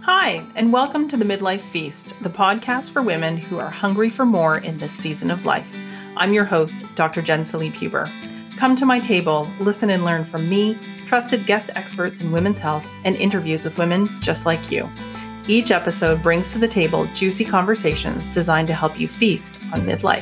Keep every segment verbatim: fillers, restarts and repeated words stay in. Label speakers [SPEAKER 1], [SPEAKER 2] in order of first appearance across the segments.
[SPEAKER 1] Hi, and welcome to the Midlife Feast, the podcast for women who are hungry for more in this season of life. I'm your host, Doctor Jen Salib-Huber. Come to my table, listen and learn from me, trusted guest experts in women's health, and interviews with women just like you. Each episode brings to the table juicy conversations designed to help you feast on midlife.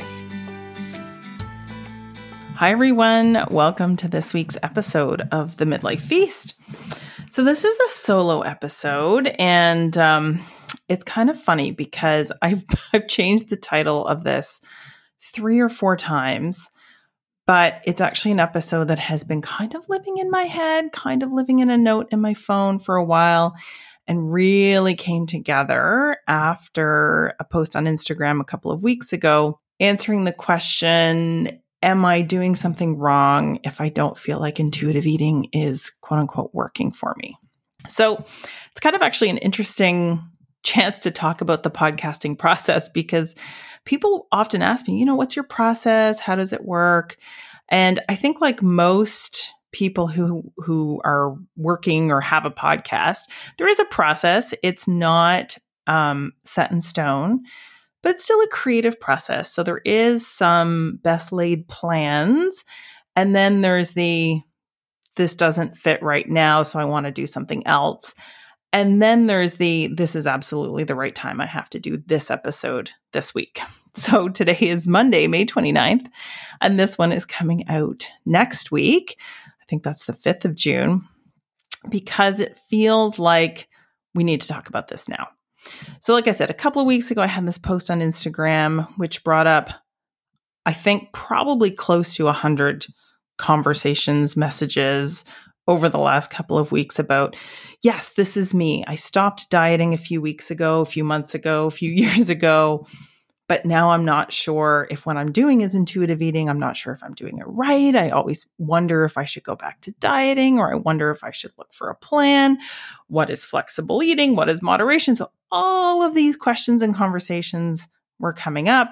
[SPEAKER 1] Hi, everyone. Welcome to this week's episode of the Midlife Feast. So this is a solo episode, and um, it's kind of funny because I've I've changed the title of this three or four times, but it's actually an episode that has been kind of living in my head, kind of living in a note in my phone for a while, and really came together after a post on Instagram a couple of weeks ago, answering the question, am I doing something wrong if I don't feel like intuitive eating is quote unquote working for me? So it's kind of actually an interesting chance to talk about the podcasting process because people often ask me, you know, what's your process? How does it work? And I think like most people who, who are working or have a podcast, there is a process. It's not um, set in stone, but it's still a creative process. So there is some best laid plans. And then there's the, this doesn't fit right now, so I want to do something else. And then there's the, this is absolutely the right time. I have to do this episode this week. So today is Monday, May twenty-ninth, and this one is coming out next week. I think that's the fifth of June, because it feels like we need to talk about this now. So like I said, a couple of weeks ago, I had this post on Instagram, which brought up, I think, probably close to one hundred conversations, messages over the last couple of weeks about, yes, this is me. I stopped dieting a few weeks ago, a few months ago, a few years ago, but now I'm not sure if what I'm doing is intuitive eating. I'm not sure if I'm doing it right. I always wonder if I should go back to dieting, or I wonder if I should look for a plan. What is flexible eating? What is moderation? So all of these questions and conversations were coming up.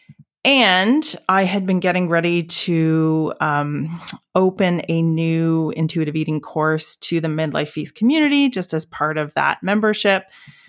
[SPEAKER 1] And I had been getting ready to um, open a new intuitive eating course to the Midlife Feast community, just as part of that membership.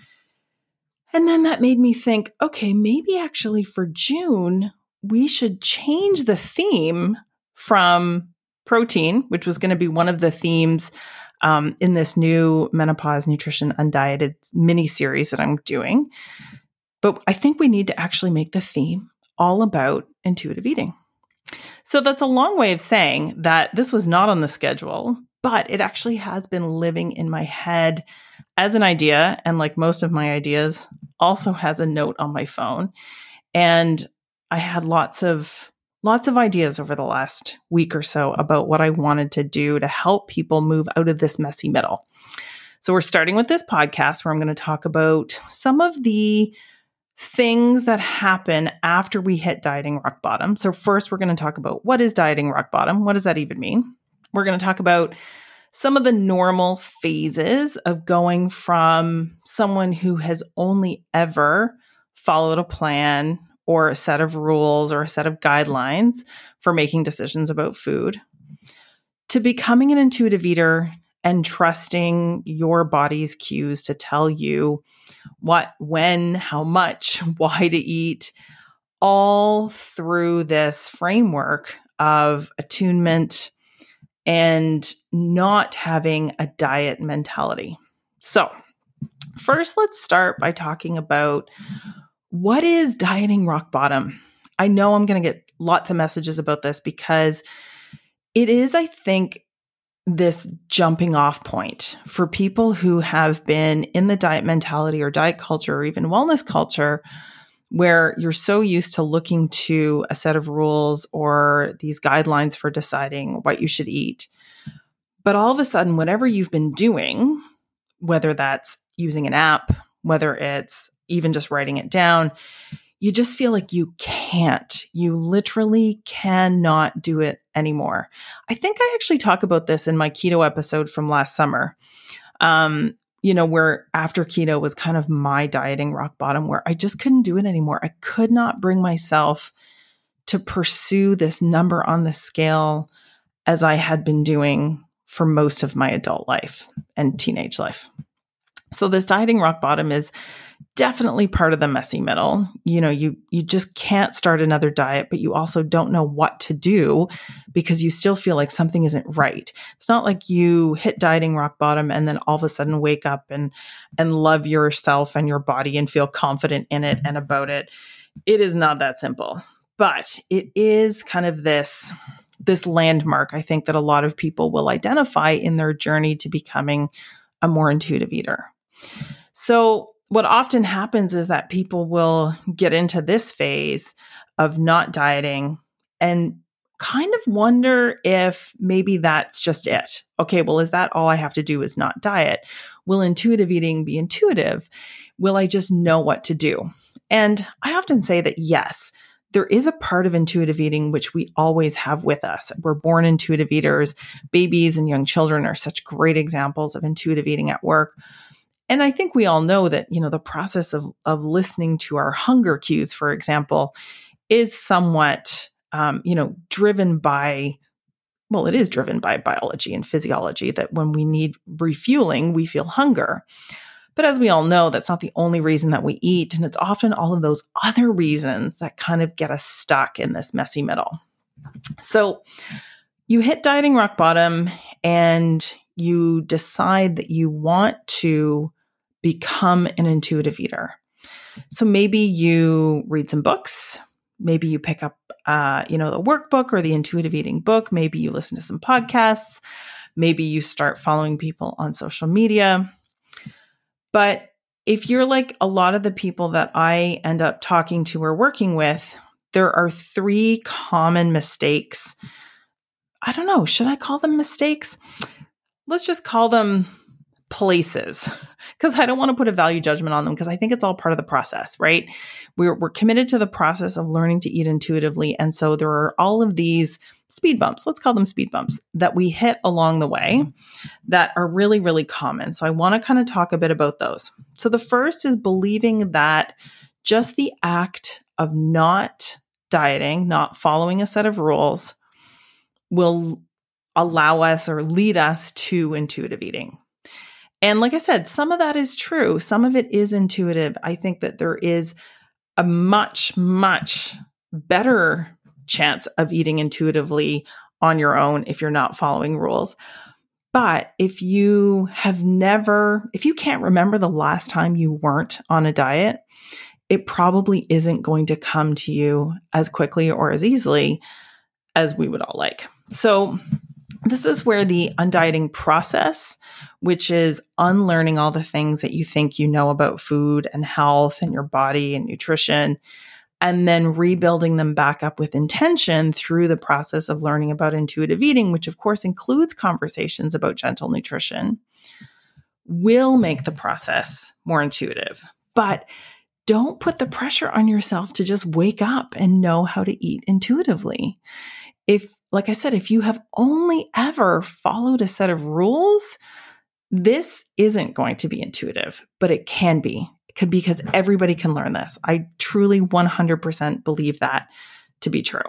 [SPEAKER 1] And then that made me think, okay, maybe actually for June, we should change the theme from protein, which was going to be one of the themes um, in this new Menopause Nutrition Undieted mini series that I'm doing. But I think we need to actually make the theme all about intuitive eating. So that's a long way of saying that this was not on the schedule, but it actually has been living in my head as an idea. And like most of my ideas, also has a note on my phone. And I had lots of lots of ideas over the last week or so about what I wanted to do to help people move out of this messy middle. So we're starting with this podcast where I'm going to talk about some of the things that happen after we hit dieting rock bottom. So first, we're going to talk about what is dieting rock bottom? What does that even mean? We're going to talk about some of the normal phases of going from someone who has only ever followed a plan or a set of rules or a set of guidelines for making decisions about food to becoming an intuitive eater and trusting your body's cues to tell you what, when, how much, why to eat, all through this framework of attunement and not having a diet mentality. So first, let's start by talking about what is dieting rock bottom. I know I'm going to get lots of messages about this because it is, I think, this jumping off point for people who have been in the diet mentality or diet culture or even wellness culture where you're so used to looking to a set of rules or these guidelines for deciding what you should eat. But all of a sudden, whatever you've been doing, whether that's using an app, whether it's even just writing it down, you just feel like you can't. You literally cannot do it anymore. I think I actually talk about this in my keto episode from last summer, um, you know, where after keto was kind of my dieting rock bottom, where I just couldn't do it anymore. I could not bring myself to pursue this number on the scale as I had been doing for most of my adult life and teenage life. So this dieting rock bottom is definitely part of the messy middle. You know, you you just can't start another diet, but you also don't know what to do because you still feel like something isn't right. It's not like you hit dieting rock bottom and then all of a sudden wake up and and love yourself and your body and feel confident in it and about it. It is not that simple. But it is kind of this this landmark, I think, that a lot of people will identify in their journey to becoming a more intuitive eater. So what often happens is that people will get into this phase of not dieting and kind of wonder if maybe that's just it. Okay, well, is that all I have to do is not diet? Will intuitive eating be intuitive? Will I just know what to do? And I often say that yes, there is a part of intuitive eating which we always have with us. We're born intuitive eaters. Babies and young children are such great examples of intuitive eating at work. And I think we all know that, you know, the process of, of listening to our hunger cues, for example, is somewhat, um, you know, driven by, well, it is driven by biology and physiology, that when we need refueling, we feel hunger. But as we all know, that's not the only reason that we eat. And it's often all of those other reasons that kind of get us stuck in this messy middle. So you hit dieting rock bottom and you decide that you want to become an intuitive eater. So maybe you read some books. Maybe you pick up, uh, you know, the workbook or the intuitive eating book. Maybe you listen to some podcasts. Maybe you start following people on social media. But if you're like a lot of the people that I end up talking to or working with, there are three common mistakes. I don't know. Should I call them mistakes? Let's just call them places, because I don't want to put a value judgment on them, because I think it's all part of the process, right? We're, we're committed to the process of learning to eat intuitively. And so there are all of these speed bumps, let's call them speed bumps, that we hit along the way that are really, really common. So I want to kind of talk a bit about those. So the first is believing that just the act of not dieting, not following a set of rules, will allow us or lead us to intuitive eating. And like I said, some of that is true. Some of it is intuitive. I think that there is a much, much better chance of eating intuitively on your own if you're not following rules. But if you have never, if you can't remember the last time you weren't on a diet, it probably isn't going to come to you as quickly or as easily as we would all like. So this is where the undieting process, which is unlearning all the things that you think you know about food and health and your body and nutrition, and then rebuilding them back up with intention through the process of learning about intuitive eating, which of course includes conversations about gentle nutrition, will make the process more intuitive. But don't put the pressure on yourself to just wake up and know how to eat intuitively. If, like I said, if you have only ever followed a set of rules, this isn't going to be intuitive, but it can be. It could, because everybody can learn this. I truly one hundred percent believe that to be true.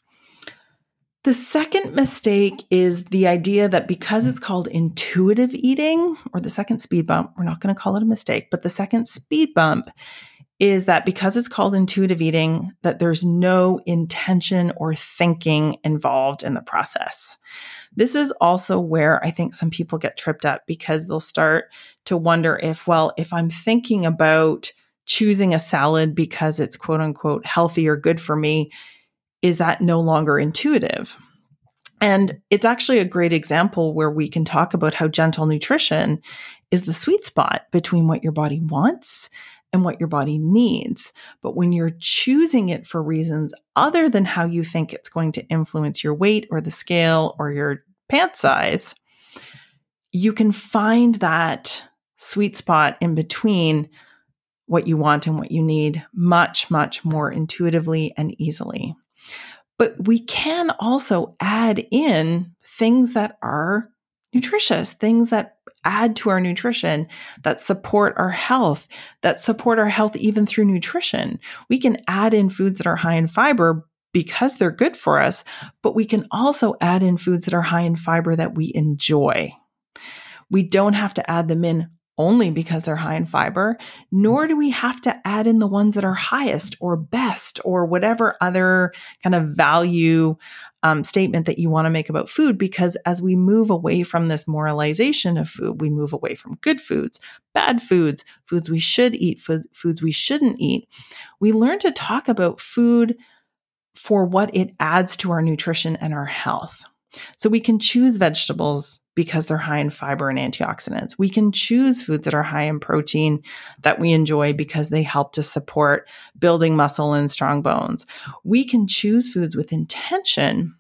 [SPEAKER 1] The second mistake is the idea that because it's called intuitive eating, or the second speed bump, we're not going to call it a mistake, but the second speed bump is that because it's called intuitive eating, that there's no intention or thinking involved in the process. This is also where I think some people get tripped up, because they'll start to wonder if, well, if I'm thinking about choosing a salad because it's quote unquote healthy or good for me, is that no longer intuitive? And it's actually a great example where we can talk about how gentle nutrition is the sweet spot between what your body wants and what your body needs. But when you're choosing it for reasons other than how you think it's going to influence your weight or the scale or your pant size, you can find that sweet spot in between what you want and what you need much, much more intuitively and easily. But we can also add in things that are nutritious, things that add to our nutrition, that support our health, that support our health even through nutrition. We can add in foods that are high in fiber because they're good for us, but we can also add in foods that are high in fiber that we enjoy. We don't have to add them in only because they're high in fiber, nor do we have to add in the ones that are highest or best or whatever other kind of value um, statement that you want to make about food. Because as we move away from this moralization of food, we move away from good foods, bad foods, foods we should eat, food, foods we shouldn't eat. We learn to talk about food for what it adds to our nutrition and our health. So we can choose vegetables because they're high in fiber and antioxidants. We can choose foods that are high in protein that we enjoy because they help to support building muscle and strong bones. We can choose foods with intention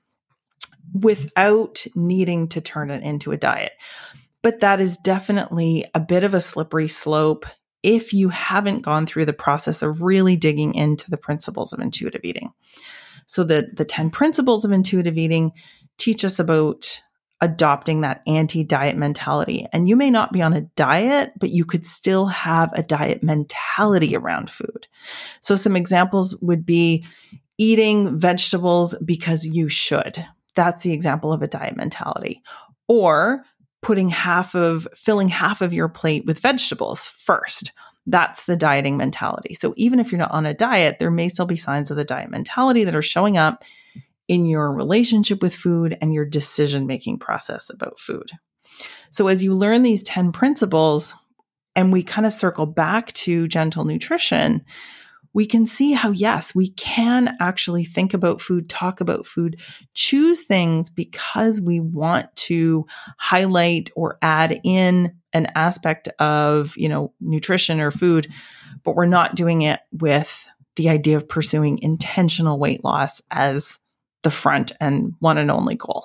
[SPEAKER 1] without needing to turn it into a diet. But that is definitely a bit of a slippery slope if you haven't gone through the process of really digging into the principles of intuitive eating. So the, the ten principles of intuitive eating teach us about adopting that anti-diet mentality. And you may not be on a diet, but you could still have a diet mentality around food. So some examples would be eating vegetables because you should. That's the example of a diet mentality. Or putting half of, filling half of your plate with vegetables first. That's the dieting mentality. So even if you're not on a diet, there may still be signs of the diet mentality that are showing up in your relationship with food and your decision-making process about food. So as you learn these ten principles, and we kind of circle back to gentle nutrition, we can see how, yes, we can actually think about food, talk about food, choose things because we want to highlight or add in an aspect of, you know, nutrition or food, but we're not doing it with the idea of pursuing intentional weight loss as the front and one and only goal.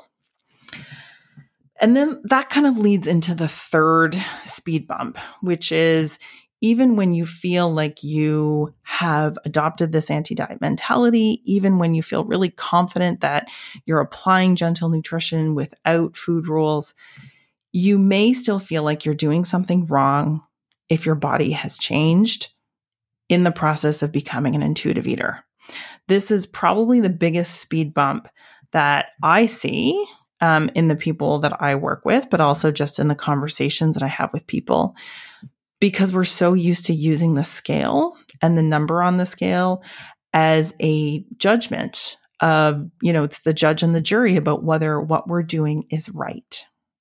[SPEAKER 1] And then that kind of leads into the third speed bump, which is even when you feel like you have adopted this anti-diet mentality, even when you feel really confident that you're applying gentle nutrition without food rules, you may still feel like you're doing something wrong if your body has changed in the process of becoming an intuitive eater. This is probably the biggest speed bump that I see um, in the people that I work with, but also just in the conversations that I have with people, because we're so used to using the scale and the number on the scale as a judgment of, you know, it's the judge and the jury about whether what we're doing is right.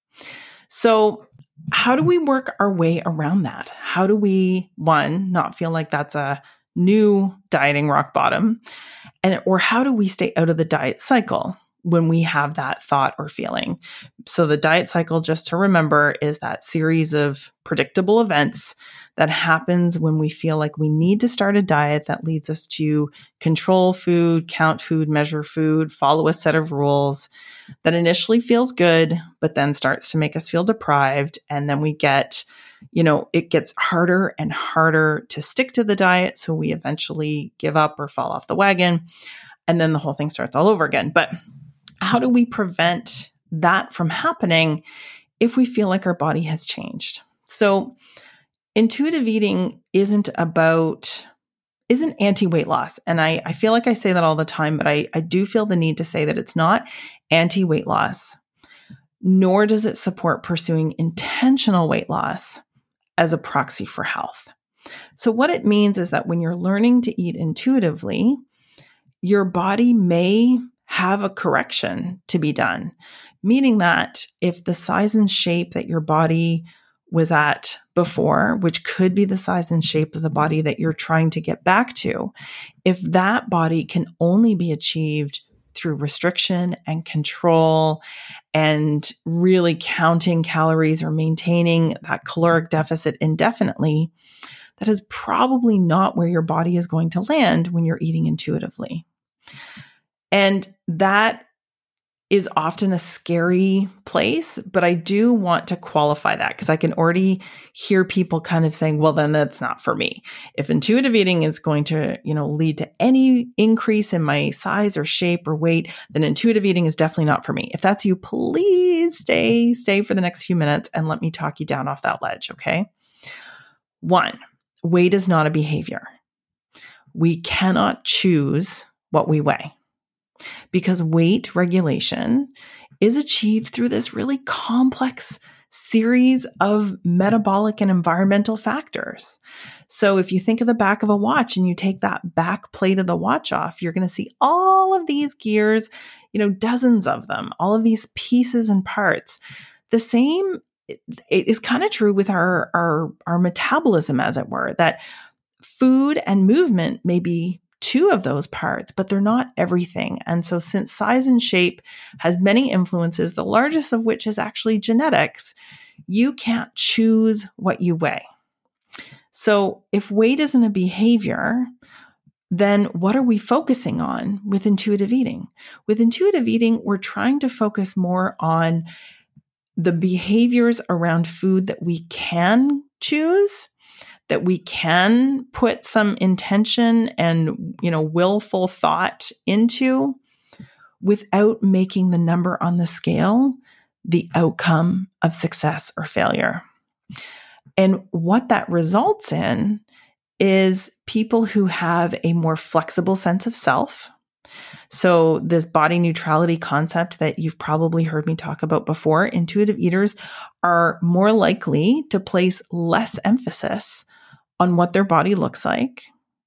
[SPEAKER 1] So how do we work our way around that? How do we, one, not feel like that's a new dieting rock bottom? And, or how do we stay out of the diet cycle when we have that thought or feeling? So the diet cycle, just to remember, is that series of predictable events that happens when we feel like we need to start a diet that leads us to control food, count food, measure food, follow a set of rules that initially feels good, but then starts to make us feel deprived. And then we get, you know, it gets harder and harder to stick to the diet. So we eventually give up or fall off the wagon. And then the whole thing starts all over again. But how do we prevent that from happening if we feel like our body has changed? So intuitive eating isn't about, isn't anti-weight loss. And I, I feel like I say that all the time, but I, I do feel the need to say that it's not anti-weight loss, nor does it support pursuing intentional weight loss as a proxy for health. So what it means is that when you're learning to eat intuitively, your body may have a correction to be done, meaning that if the size and shape that your body was at before, which could be the size and shape of the body that you're trying to get back to, if that body can only be achieved through restriction and control and really counting calories or maintaining that caloric deficit indefinitely, that is probably not where your body is going to land when you're eating intuitively. And that is often a scary place, but I do want to qualify that because I can already hear people kind of saying, well, then that's not for me. If intuitive eating is going to, you know, lead to any increase in my size or shape or weight, then intuitive eating is definitely not for me. If that's you, please stay, stay for the next few minutes and let me talk you down off that ledge. Okay. One, weight is not a behavior. We cannot choose what we weigh, because weight regulation is achieved through this really complex series of metabolic and environmental factors. So if you think of the back of a watch and you take that back plate of the watch off, you're going to see all of these gears, you know, dozens of them, all of these pieces and parts. The same is kind of true with our, our, our metabolism, as it were, that food and movement may be two of those parts, but they're not everything. And so since size and shape has many influences, the largest of which is actually genetics, you can't choose what you weigh. So if weight isn't a behavior, then what are we focusing on with intuitive eating? With intuitive eating, we're trying to focus more on the behaviors around food that we can choose, that we can put some intention and, you know, willful thought into, without making the number on the scale the outcome of success or failure. And what that results in is people who have a more flexible sense of self. So this body neutrality concept that you've probably heard me talk about before, intuitive eaters are more likely to place less emphasis on what their body looks like.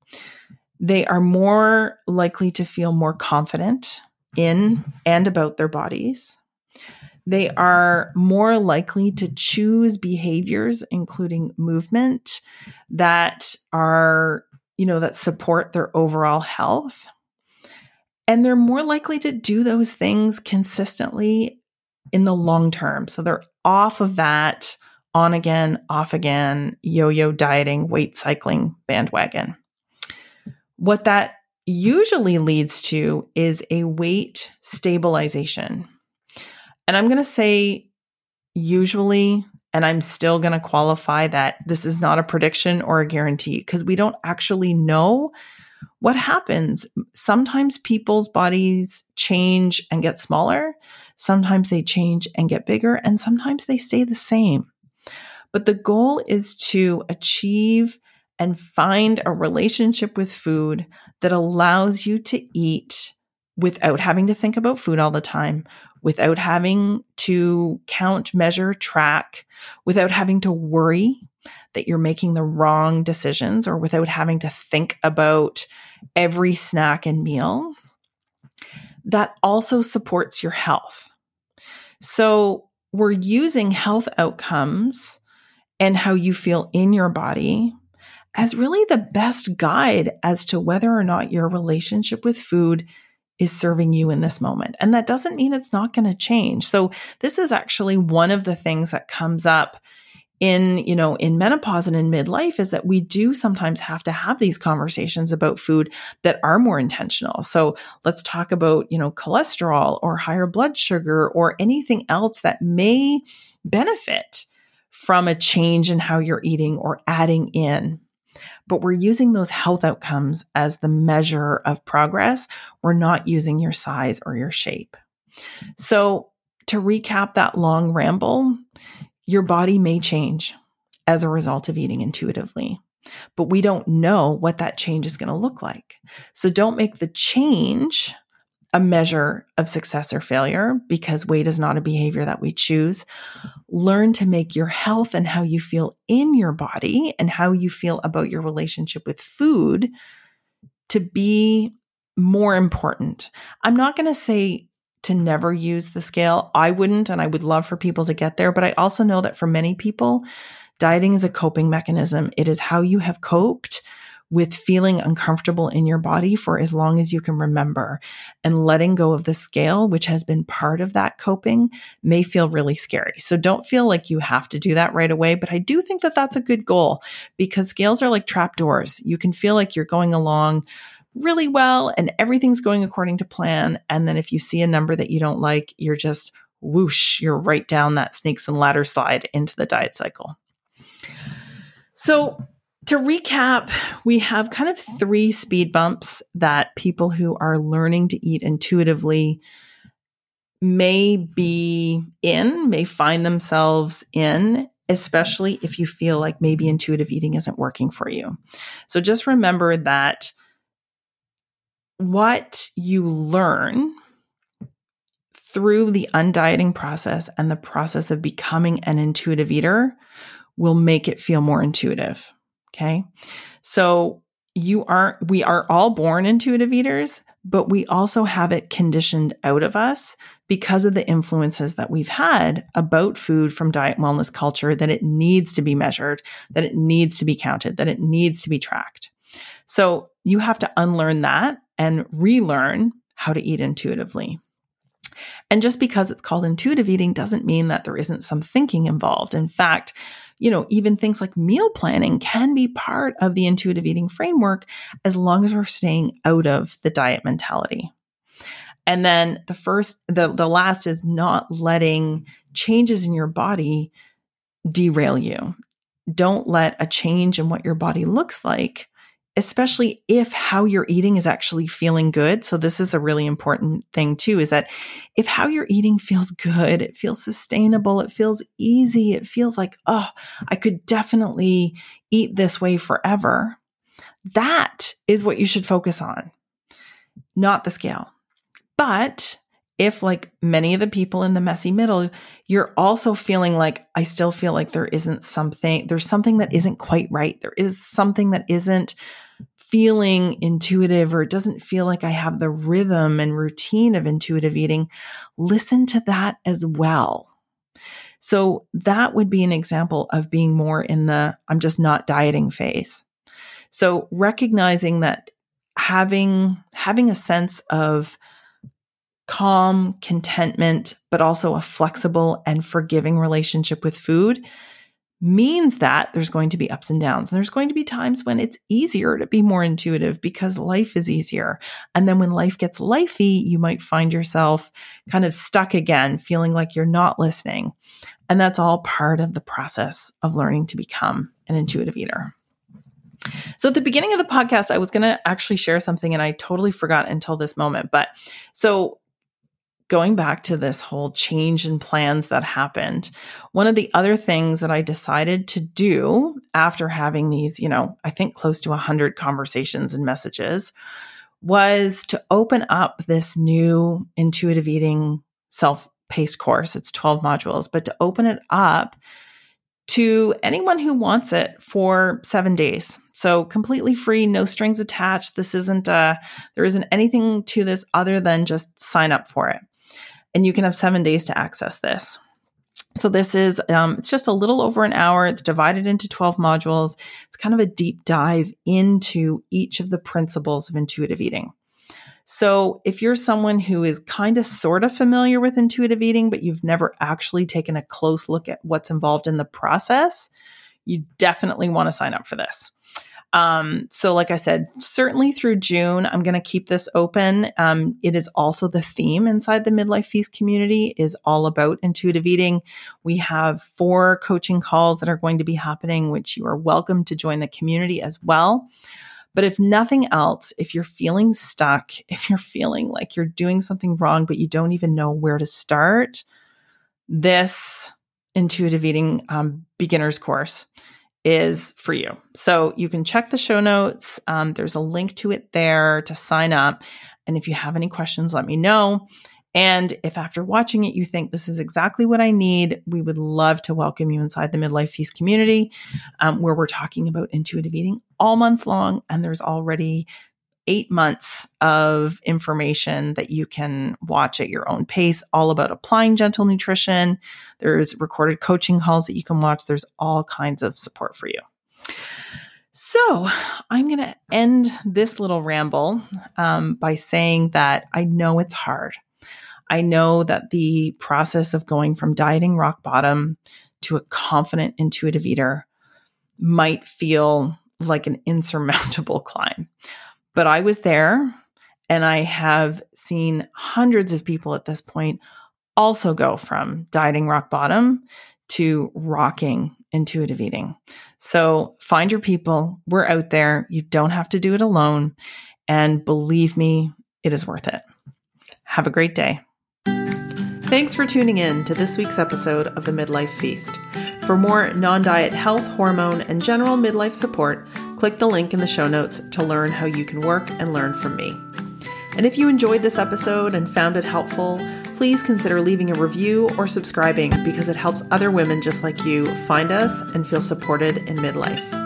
[SPEAKER 1] They are more likely to feel more confident in and about their bodies. They are more likely to choose behaviors, including movement, that are, you know, that support their overall health. And they're more likely to do those things consistently in the long term. So they're off of that on again, off again, yo-yo dieting, weight cycling bandwagon. What that usually leads to is a weight stabilization. And I'm going to say usually, and I'm still going to qualify that this is not a prediction or a guarantee, because we don't actually know what happens. Sometimes people's bodies change and get smaller. Sometimes they change and get bigger, and sometimes they stay the same. But the goal is to achieve and find a relationship with food that allows you to eat without having to think about food all the time, without having to count, measure, track, without having to worry that you're making the wrong decisions, or without having to think about every snack and meal. That also supports your health. So we're using health outcomes and how you feel in your body as really the best guide as to whether or not your relationship with food is serving you in this moment. And that doesn't mean it's not going to change. So this is actually one of the things that comes up in, you know, in menopause and in midlife, is that we do sometimes have to have these conversations about food that are more intentional. So let's talk about, you know, cholesterol or higher blood sugar or anything else that may benefit from a change in how you're eating or adding in. But we're using those health outcomes as the measure of progress. We're not using your size or your shape. So to recap that long ramble, your body may change as a result of eating intuitively, but we don't know what that change is going to look like. So don't make the change a measure of success or failure, because weight is not a behavior that we choose. Learn to make your health and how you feel in your body and how you feel about your relationship with food to be more important. I'm not going to say to never use the scale. I wouldn't, and I would love for people to get there. But I also know that for many people, dieting is a coping mechanism. It is how you have coped with feeling uncomfortable in your body for as long as you can remember. And letting go of the scale, which has been part of that coping, may feel really scary. So don't feel like you have to do that right away. But I do think that that's a good goal, because scales are like trapdoors. You can feel like you're going along really well and everything's going according to plan. And then if you see a number that you don't like, you're just whoosh, you're right down that snakes and ladder slide into the diet cycle. So to recap, we have kind of three speed bumps that people who are learning to eat intuitively may be in, may find themselves in, especially if you feel like maybe intuitive eating isn't working for you. So just remember that what you learn through the undieting process and the process of becoming an intuitive eater will make it feel more intuitive. Okay. So you are, we are all born intuitive eaters, but we also have it conditioned out of us because of the influences that we've had about food from diet and wellness culture, that it needs to be measured, that it needs to be counted, that it needs to be tracked. So you have to unlearn that and relearn how to eat intuitively. And just because it's called intuitive eating doesn't mean that there isn't some thinking involved. In fact, you know, even things like meal planning can be part of the intuitive eating framework as long as we're staying out of the diet mentality. And then the first, the, the last is not letting changes in your body derail you. Don't let a change in what your body looks like, especially if how you're eating is actually feeling good. So this is a really important thing too, is that if how you're eating feels good, it feels sustainable, it feels easy, it feels like, oh, I could definitely eat this way forever. That is what you should focus on, not the scale. But if, like many of the people in the messy middle, you're also feeling like, I still feel like there isn't something, there's something that isn't quite right. There is something that isn't feeling intuitive, or it doesn't feel like I have the rhythm and routine of intuitive eating, listen to that as well. So that would be an example of being more in the, I'm just not dieting phase. So recognizing that having, having a sense of calm, contentment, but also a flexible and forgiving relationship with food means that there's going to be ups and downs. And there's going to be times when it's easier to be more intuitive because life is easier. And then when life gets lifey, you might find yourself kind of stuck again, feeling like you're not listening. And that's all part of the process of learning to become an intuitive eater. So at the beginning of the podcast, I was going to actually share something and I totally forgot until this moment. But so going back to this whole change in plans that happened, one of the other things that I decided to do after having these, you know, I think close to one hundred conversations and messages, was to open up this new intuitive eating self-paced course. It's twelve modules, but to open it up to anyone who wants it for seven days. So completely free, no strings attached. This isn't, uh, there isn't anything to this other than just sign up for it. And you can have seven days to access this. So this is, um, it's just a little over an hour. It's divided into twelve modules. It's kind of a deep dive into each of the principles of intuitive eating. So if you're someone who is kind of sort of familiar with intuitive eating, but you've never actually taken a close look at what's involved in the process, you definitely want to sign up for this. Um, so like I said, certainly through June, I'm going to keep this open. Um, it is also the theme inside the Midlife Feast community is all about intuitive eating. We have four coaching calls that are going to be happening, which you are welcome to join the community as well. But if nothing else, if you're feeling stuck, if you're feeling like you're doing something wrong, but you don't even know where to start, this intuitive eating um, beginner's course is for you. So you can check the show notes. Um, there's a link to it there to sign up. And if you have any questions, let me know. And if after watching it, you think this is exactly what I need, we would love to welcome you inside the Midlife Feast community, um, where we're talking about intuitive eating all month long. And there's already eight months of information that you can watch at your own pace, all about applying gentle nutrition. There's recorded coaching calls that you can watch. There's all kinds of support for you. So I'm going to end this little ramble um, by saying that I know it's hard. I know that the process of going from dieting rock bottom to a confident intuitive eater might feel like an insurmountable climb. But I was there, and I have seen hundreds of people at this point also go from dieting rock bottom to rocking intuitive eating. So find your people. We're out there. You don't have to do it alone. And believe me, it is worth it. Have a great day. Thanks for tuning in to this week's episode of the Midlife Feast. For more non-diet health, hormone, and general midlife support, click the link in the show notes to learn how you can work and learn from me. And if you enjoyed this episode and found it helpful, please consider leaving a review or subscribing because it helps other women just like you find us and feel supported in midlife.